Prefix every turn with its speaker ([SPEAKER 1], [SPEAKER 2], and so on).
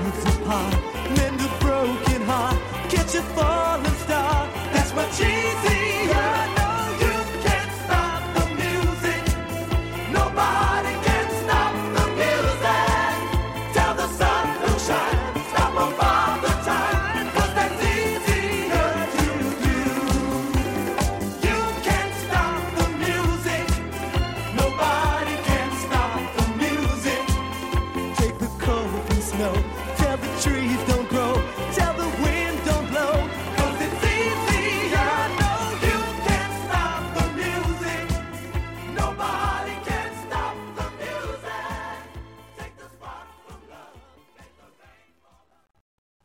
[SPEAKER 1] worlds apart, mend a broken heart, catch a falling star. That's what cheesy. I know you can't stop the music. Nobody can stop the music. Tell the sun to shine, stop 'em all the time, 'cause that's easier to do. You can't stop the music. Nobody can stop the music. Take the cold and snow, tell the trees